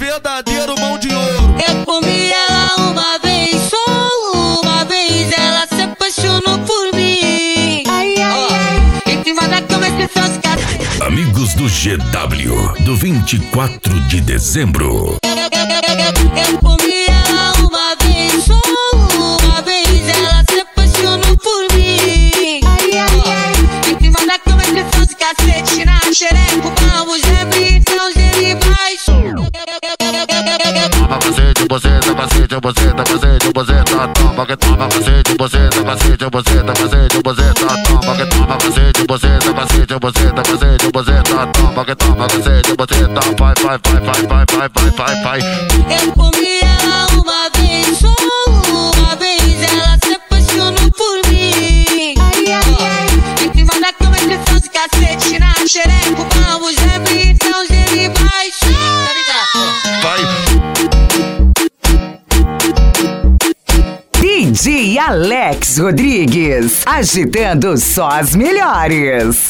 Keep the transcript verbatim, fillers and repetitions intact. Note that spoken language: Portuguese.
verdadeiro mão de ouro. Eu comi ela uma vez, só uma vez, ela se apaixonou por mim. Ai, ai, ai. Em cima da cama que são os cacete. Amigos do G W, do vinte e quatro de dezembro. Eu comi ela uma vez, só uma vez, ela se apaixonou por mim. Ai, ai, ai. Em cima da cama que são os cacete, na xereca, vamos abrir, então ele vai. Toma cacete, buceta, cacete, buceta, cacete, buceta, toma que toma cacete, buceta, cacete, buceta, cacete, buceta, toma que toma cacete, buceta, cacete, buceta, cacete, buceta, toma que toma cacete, buceta, vai, vai, vai, vai, vai, vai, vai, vai, vai. Eu comi ela uma vez, só uma vez, ela se apaixonou por mim. Ai, ai, ai. Em cima da cama que são os cacete, na xereca, vamos abrir, então ele vai. Vai. D J Alex Rodrigues, agitando só as melhores.